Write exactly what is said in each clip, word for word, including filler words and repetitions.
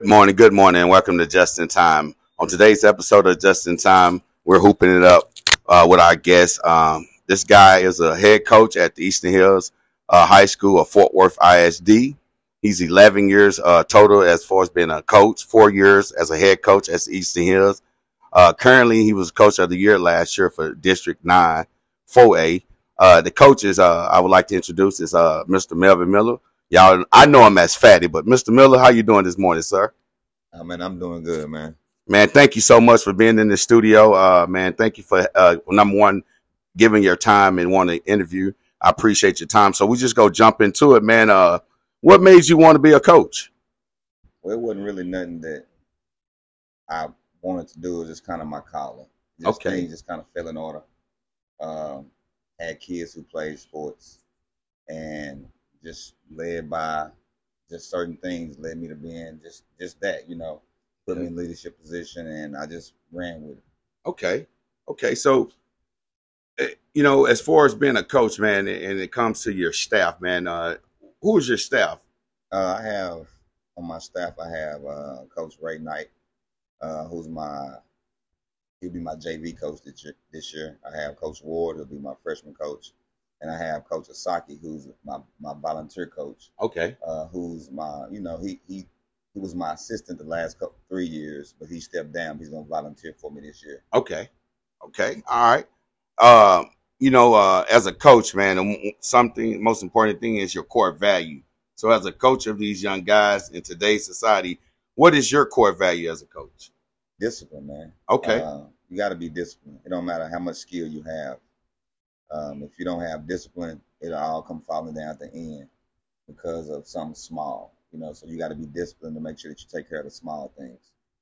Good morning, good morning, and welcome to Just in Time. On today's episode of Just in Time, we're hooping it up uh, with our guest. Um, this guy is a head coach at the Eastern Hills uh, High School of Fort Worth I S D. He's eleven years uh, total as far as being a coach, four years as a head coach at the Eastern Hills. Uh, currently, he was coach of the year last year for District nine, four A. Uh, the coaches uh, I would like to introduce is uh, Mister Melvin Miller. Y'all, I know him as Fatty, but Mister Miller, how you doing this morning, sir? I mean, I'm doing good, man. Man, thank you so much for being in the studio. Uh, man, thank you for uh, number one, giving your time and wanting to interview. I appreciate your time. So we just go jump into it, man. Uh, what made you want to be a coach? Well, it wasn't really nothing that I wanted to do. It was just kind of my calling. Just Okay. Things just kind of fell in order. Um, had kids who played sports, and just led by just certain things led me to being just just that, you know, put me in leadership position, and I just ran with it. Okay. Okay. So, eh, you know, as far as being a coach, man, and it comes to your staff, man, uh, who is your staff? Uh, I have on my staff, I have uh, Coach Ray Knight, uh, who's my he'll be my J V coach this year. This year, I have Coach Ward, who'll be my freshman coach, and I have Coach Asaki, who's my, my volunteer coach. Okay. Uh, who's my, you know, he he he was my assistant the last couple, three years, but he stepped down. He's gonna volunteer for me this year. Okay. Okay. All right. Um, you know, uh, as a coach, man, um, something most important thing is your core value. So, as a coach of these young guys in today's society, what is your core value as a coach? Discipline, man. Okay. Uh, you got to be disciplined. It don't matter how much skill you have. Um, if you don't have discipline, it'll all come falling down at the end because of something small. You know, so you got to be disciplined to make sure that you take care of the small things.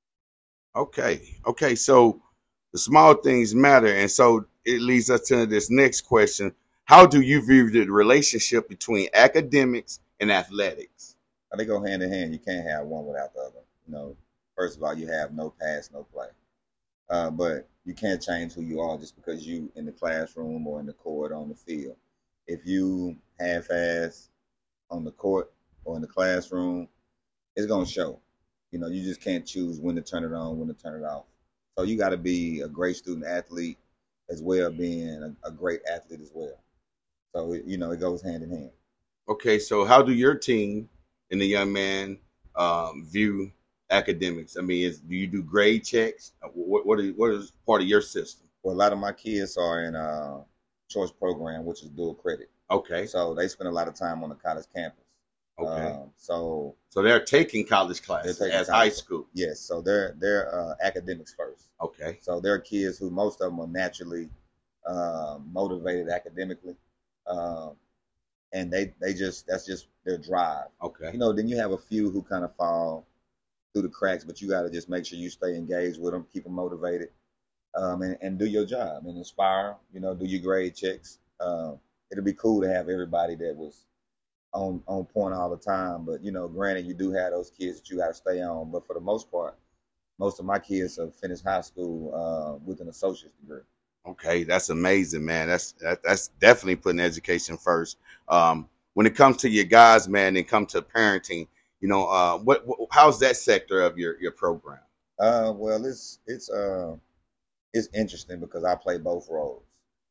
Okay. Okay. So, the small things matter, and so it leads us to this next question: how do you view the relationship between academics and athletics? They go hand in hand. You can't have one without the other. You know, first of all, you have no pass, no play. Uh, but you can't change who you are just because you in the classroom or in the court or on the field. If you half-ass on the court or in the classroom, it's gonna show. You know, you just can't choose when to turn it on, when to turn it off. So you got to be a great student athlete as well, being a, a great athlete as well. So it, you know, it goes hand in hand. Okay. So, how do your team and the young man um, view academics? I mean, is, do you do grade checks? What what is, what is part of your system? Well, a lot of my kids are in a choice program, which is dual credit. Okay. So they spend a lot of time on the college campus. Okay. Um, so So they're taking college classes taking as college. high school. Yes, so they're they're uh, academics first. Okay. So they're kids who most of them are naturally uh, motivated academically, um, and they they just that's just their drive. Okay. You know, then you have a few who kind of fall through the cracks, but you got to just make sure you stay engaged with them, keep them motivated, um, and, and do your job and inspire. You know, do your grade checks. Um, it'll be cool to have everybody that was on on point all the time, but you know, granted, you do have those kids that you got to stay on. But for the most part, most of my kids have finished high school uh, with an associate's degree. Okay, that's amazing, man. That's that, that's definitely putting education first. Um, when it comes to your guys, man, and come to parenting, you know, uh, what, what how's that sector of your your program? Uh, well, it's it's uh, it's interesting because I play both roles.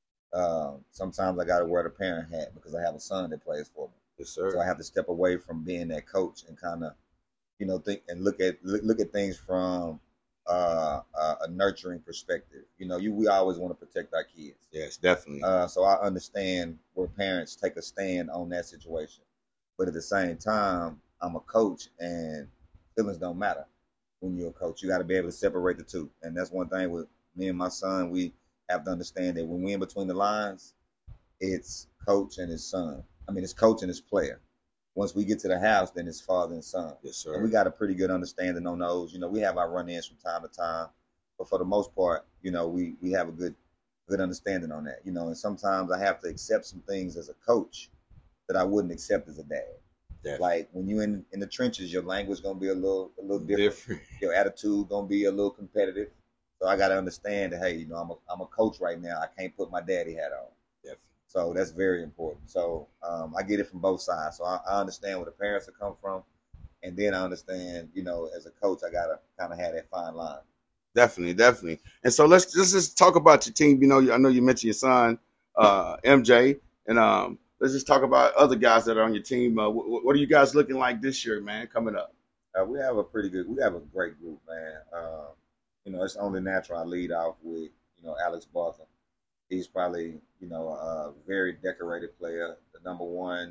Uh, sometimes I got to wear the parent hat because I have a son that plays for me. Yes, sir. So I have to step away from being that coach and kind of, you know, think and look at look, look at things from uh, a, a nurturing perspective. You know, you we always want to protect our kids. Yes, definitely. Uh, so I understand where parents take a stand on that situation, but at the same time, I'm a coach, and feelings don't matter when you're a coach. You got to be able to separate the two, and that's one thing with me and my son. We have to understand that when we're in between the lines, it's coach and his son. I mean, it's coach and his player. Once we get to the house, then it's father and son. Yes, sir. And we got a pretty good understanding on those. You know, we have our run-ins from time to time, but for the most part, you know, we we have a good good understanding on that. You know, and sometimes I have to accept some things as a coach that I wouldn't accept as a dad. Definitely. Like when you in in the trenches, your language gonna be a little a little different. Different. Your attitude gonna be a little competitive. So I got to understand that, hey, you know, I'm a I'm a coach right now. I can't put my daddy hat on. Definitely. So that's very important. So um, I get it from both sides. So I, I understand where the parents have come from, and then I understand, you know, as a coach, I gotta kind of have that fine line. Definitely, definitely. And so let's let's just talk about your team. You know, I know you mentioned your son, uh, M J, and um, let's just talk about other guys that are on your team. Uh, what, what are you guys looking like this year, man? Coming up, uh, we have a pretty good, we have a great group, man. Um, you know, it's only natural I lead off with, you know, Alex Barker. He's probably, you know, a very decorated player, the number one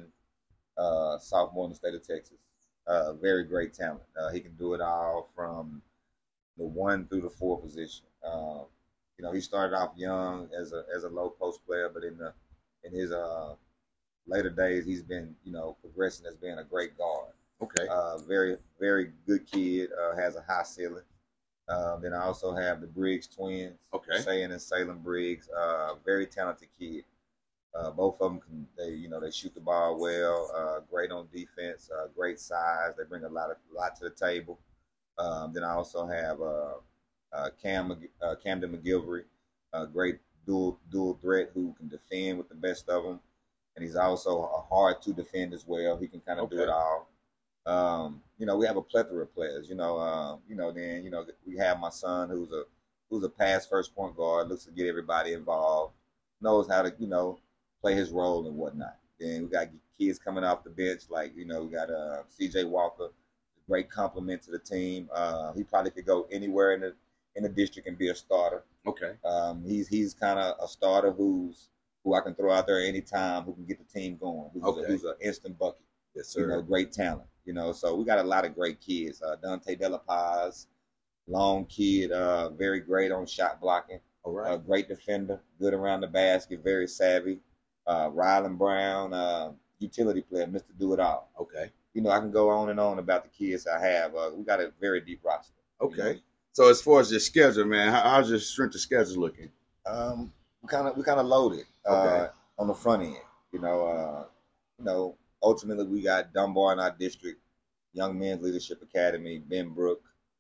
uh, sophomore in the state of Texas. Uh, very great talent. Uh, he can do it all from the one through the four position. Um, you know, he started off young as a as a low post player, but in the in his uh, later days, he's been, you know, progressing as being a great guard. okay, Uh, very very good kid. Uh, has a high ceiling. Uh, then I also have the Briggs twins, okay, Sayan and Salem Briggs. Uh, very talented kid. Uh, both of them can, they, you know, they shoot the ball well. Uh, great on defense. Uh, great size. They bring a lot of lot to the table. Um, then I also have uh, uh, Cam uh, Camden McGilvery, a great dual dual threat who can defend with the best of them, and he's also a hard to defend as well. He can kind of okay. do it all. Um, you know, we have a plethora of players. You know, um, you know, then you know we have my son who's a who's a pass first point guard, looks to get everybody involved, knows how to, you know, play his role and whatnot. Then we got kids coming off the bench, like, you know, we got uh, C J Walker, great compliment to the team. Uh, he probably could go anywhere in the in the district and be a starter. Okay. Um, he's he's kind of a starter who's who I can throw out there anytime, who can get the team going, who's okay. a, who's an instant bucket. Yes, sir. You know, great talent. You know, so we got a lot of great kids. Uh, Dante De La Paz, long kid, uh, very great on shot blocking. All right. Uh, great defender, good around the basket, very savvy. Uh, Rylan Brown, uh, utility player, Mister Do It All. Okay. You know, I can go on and on about the kids I have. Uh, we got a very deep roster. Okay. You know? So as far as your schedule, man, how, how's your strength of schedule looking? Um, we kind of we kind of loaded uh, okay. on the front end. You know, uh, you know. Ultimately, we got Dunbar in our district, Young Men's Leadership Academy, Benbrook,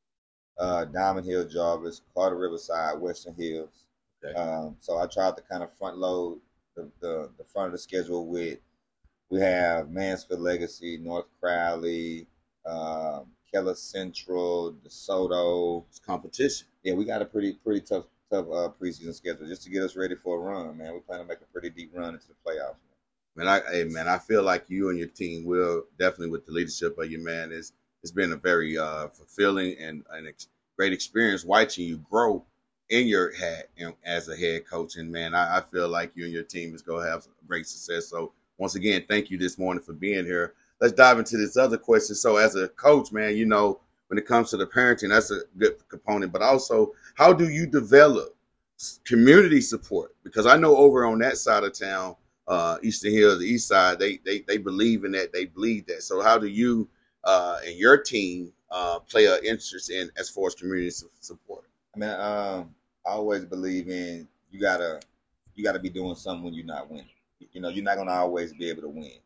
uh, Diamond Hill Jarvis, Carter Riverside, Western Hills. Okay. Um, so I tried to kind of front load the, the, the front of the schedule with, we have Mansfield Legacy, North Crowley, um, Keller Central, DeSoto. It's competition. Yeah, we got a pretty pretty tough tough uh, preseason schedule just to get us ready for a run, man. We plan to make a pretty deep run into the playoffs. Man, I, hey, man, I feel like you and your team will definitely, with the leadership of your man, is it's been a very uh, fulfilling and an ex- great experience watching you grow in your hat and as a head coach. And man, I, I feel like you and your team is going to have great success. So once again, thank you this morning for being here. Let's dive into this other question. So as a coach, man, you know, when it comes to the parenting, that's a good component. But also, how do you develop community support? Because I know over on that side of town, Uh, Eastern Hills, the East Side, they they they believe in that, they bleed that. So how do you uh, and your team uh, play an interest in as far as community support? I mean, um, I always believe in you gotta you gotta be doing something when you're not winning. You know, you're not gonna always be able to win.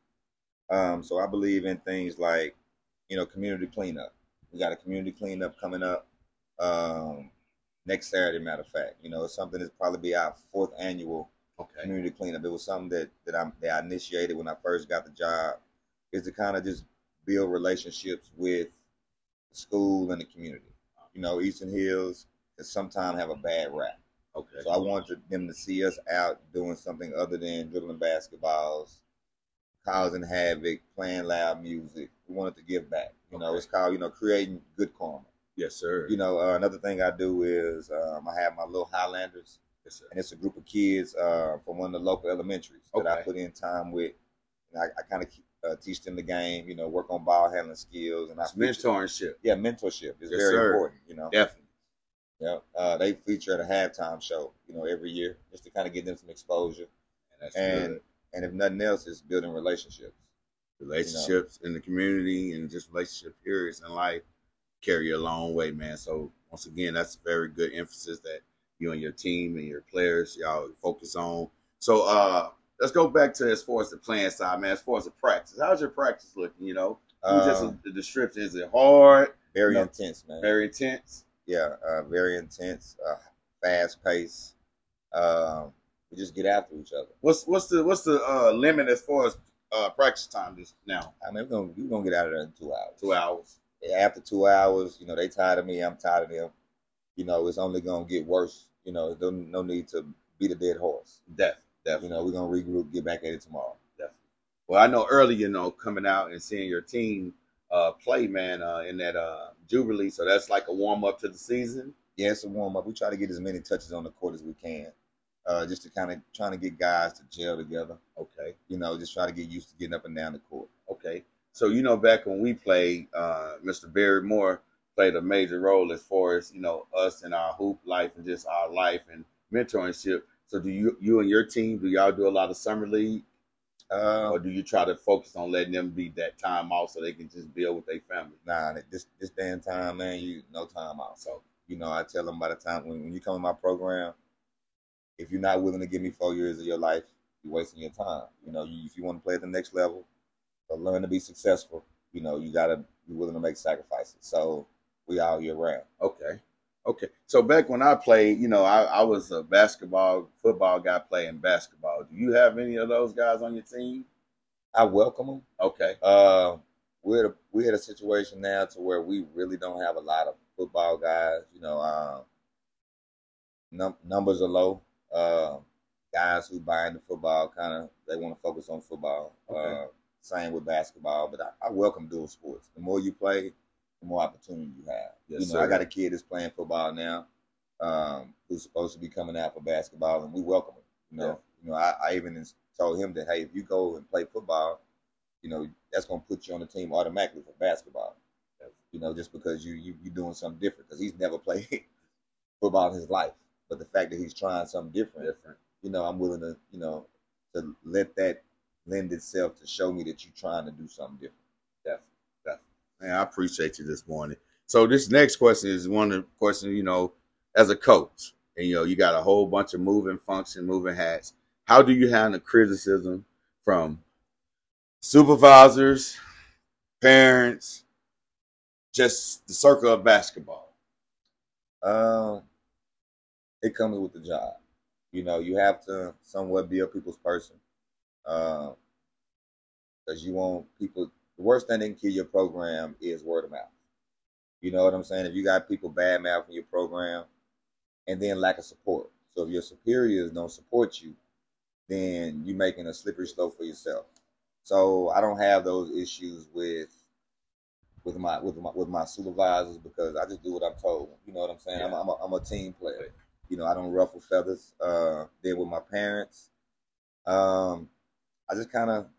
Um, so I believe in things like, you know, community cleanup. We got a community cleanup coming up um, next Saturday. Matter of fact, you know, it's something that's probably be our fourth annual. Okay. Community cleanup. It was something that that I, that I initiated when I first got the job, is to kind of just build relationships with the school and the community. You know, Eastern Hills can sometimes have a bad rap. Okay. So I wanted them to see us out doing something other than dribbling basketballs, causing havoc, playing loud music. We wanted to give back. You know, okay. It's called, you know, creating good karma. Yes, sir. You know, uh, another thing I do is um, I have my little Highlanders. Yes, and it's a group of kids uh, from one of the local elementaries that okay. I put in time with. And I, I kind of uh, teach them the game, you know, work on ball handling skills. And it's I mentorship. Yeah, mentorship is yes, very sir. important, you know. Definitely. Yeah, uh, they feature at a halftime show, you know, every year just to kind of give them some exposure. And, that's and, good. and if nothing else, it's building relationships. Relationships you know? In the community and just relationship periods in life carry you a long way, man. So once again, that's a very good emphasis that you and your team and your players, y'all focus on. So uh, let's go back to as far as the playing side, man. As far as the practice, how's your practice looking? You know, uh, just a, the description, is it hard? Very you know, intense, man. Very intense. Yeah, uh, very intense. Uh, fast pace. Um, we just get after each other. What's what's the what's the uh, limit as far as uh, practice time this now? I mean, we're gonna we're gonna get out of there in two hours. Two hours. After two hours, you know, they tired of me. I'm tired of them. You know, it's only gonna get worse. You know, there's no need to beat a dead horse. Definitely, definitely. You know, we're gonna regroup, get back at it tomorrow. Definitely. Well, I know early, you know, coming out and seeing your team uh, play, man, uh, in that uh, Jubilee. So that's like a warm up to the season. Yeah, it's a warm up. We try to get as many touches on the court as we can, uh, just to kind of trying to get guys to gel together. Okay. You know, just try to get used to getting up and down the court. Okay. So, you know, back when we played, uh, Mister Barry Moore played a major role as far as, you know, us and our hoop life and just our life and mentorship. So do you you and your team, do y'all do a lot of summer league? Uh, or do you try to focus on letting them be that time off so they can just build with their family? Nah, this this damn time, man, you no time off. So, you know, I tell them by the time when, when you come in my program, if you're not willing to give me four years of your life, you're wasting your time. You know, you, if you want to play at the next level or learn to be successful, you know, you got to be willing to make sacrifices. So we all year round. Okay. Okay. So back when I played, you know, I, I was a basketball, football guy playing basketball. Do you have any of those guys on your team? I welcome them. Okay. Uh, we're at a, we're at a situation now to where we really don't have a lot of football guys. You know, um, num- numbers are low. Uh, guys who buy into football kind of they want to focus on football. Okay. Uh, same with basketball, but I, I welcome dual sports. The more you play, the more opportunity you have. Yes, you know, sir. I got a kid that's playing football now, um, who's supposed to be coming out for basketball, and we welcome him. You know, yeah. you know, I, I even told him that, hey, if you go and play football, you know, that's going to put you on the team automatically for basketball. Yes. You know, just because you you you're doing something different, because he's never played football in his life. But the fact that he's trying something different, different, you know, I'm willing to, you know, to let that lend itself to show me that you're trying to do something different. Definitely, definitely. Man, I appreciate you this morning. So this next question is one of the questions, you know, as a coach, and, you know, you got a whole bunch of moving function, moving hats. How do you handle criticism from supervisors, parents, just the circle of basketball? Um, it comes with the job. You know, you have to somewhat be a people's person. Because uh, you want people, the worst thing that can kill your program is word of mouth. You know what I'm saying? If you got people bad mouthing your program and then lack of support. So if your superiors don't support you, then you're making a slippery slope for yourself. So I don't have those issues with with my with my with my supervisors because I just do what I'm told. You know what I'm saying? Yeah. I'm, I'm, a, I'm a team player. You know, I don't ruffle feathers. Uh, then with my parents, um, I just kind of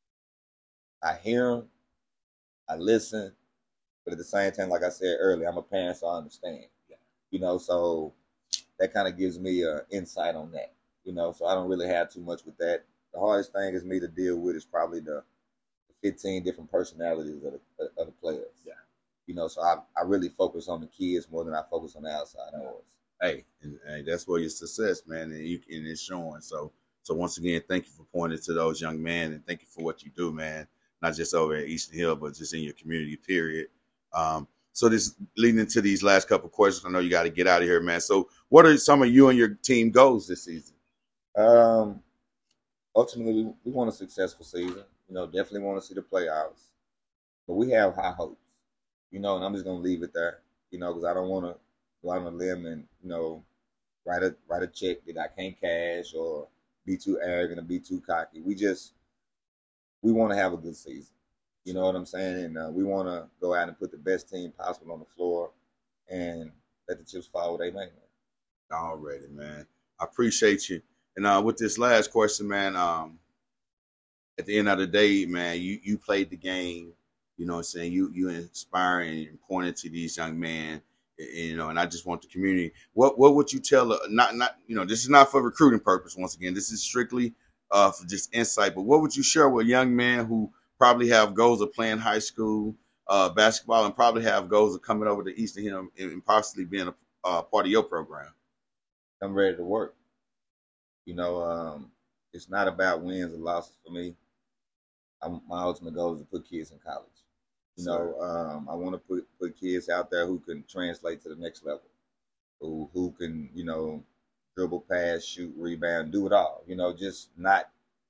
I hear them, I listen, but at the same time, like I said earlier, I'm a parent, so I understand. Yeah. You know, so that kind of gives me an insight on that. You know, so I don't really have too much with that. The hardest thing is me to deal with is probably the fifteen different personalities of the, of the players. Yeah. You know, so I, I really focus on the kids more than I focus on the outside noise. Hey, and, and that's where your success, man, and, you, and it's showing. So, so once again, thank you for pointing to those young men, and thank you for what you do, man. Not just over at Eastern Hill, but just in your community, period. Um, so this leading into these last couple of questions, I know you got to get out of here, man. So what are some of you and your team goals this season? Um, ultimately, we, we want a successful season. You know, definitely want to see the playoffs. But we have high hopes, you know, and I'm just going to leave it there, you know, because I don't want to go out on a limb and, you know, write a write a check that I can't cash or be too arrogant or be too cocky. We just, we want to have a good season. You know what I'm saying? And uh, we want to go out and put the best team possible on the floor and let the chips fall where they may. Already, man. I appreciate you. And uh, with this last question, man, um, at the end of the day, man, you, you played the game. You know what I'm saying? You you inspiring and pointing to these young men. You know, and I just want the community. What what would you tell? Uh, not not you know, this is not for recruiting purpose. Once again, this is strictly uh, for just insight. But what would you share with young men who probably have goals of playing high school uh, basketball and probably have goals of coming over to Eastern Hill and, and possibly being a uh, part of your program? I'm ready to work. You know, um, it's not about wins or losses for me. I'm, my ultimate goal is to put kids in college. You know, um, I want to put, put kids out there who can translate to the next level, who who can, you know, dribble, pass, shoot, rebound, do it all. You know, just not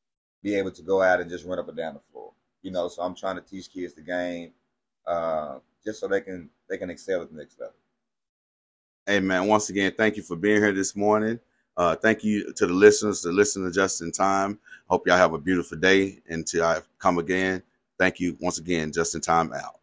be able to go out and just run up and down the floor. You know, so I'm trying to teach kids the game, uh, just so they can they can excel at the next level. Hey, man, once again, thank you for being here this morning. Uh, thank you to the listeners to listen to Just in Time. Hope y'all have a beautiful day. Until I come again, thank you once again. Just in Time out.